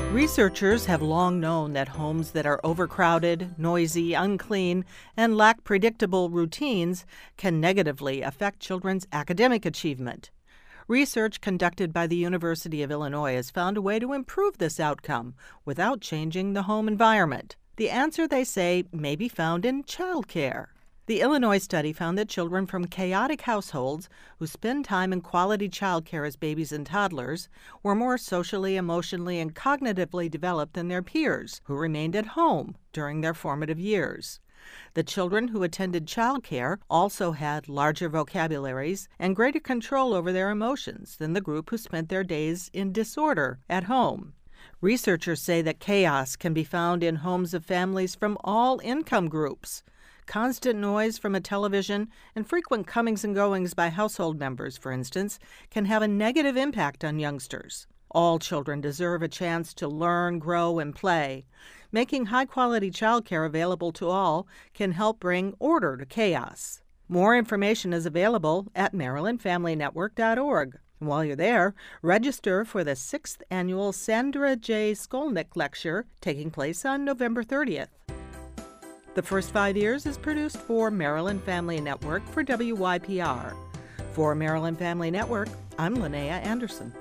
Researchers have long known that homes that are overcrowded, noisy, unclean, and lack predictable routines can negatively affect children's academic achievement. Research conducted by the University of Illinois has found a way to improve this outcome without changing the home environment. The answer, they say, may be found in childcare. The Illinois study found that children from chaotic households who spend time in quality childcare as babies and toddlers were more socially, emotionally, and cognitively developed than their peers who remained at home during their formative years. The children who attended childcare also had larger vocabularies and greater control over their emotions than the group who spent their days in disorder at home. Researchers say that chaos can be found in homes of families from all income groups. Constant noise from a television and frequent comings and goings by household members, for instance, can have a negative impact on youngsters. All children deserve a chance to learn, grow, and play. Making high-quality childcare available to all can help bring order to chaos. More information is available at MarylandFamilyNetwork.org. And while you're there, register for the 6th Annual Sandra J. Skolnick Lecture taking place on November 30th. The First 5 Years is produced for Maryland Family Network for WYPR. For Maryland Family Network, I'm Linnea Anderson.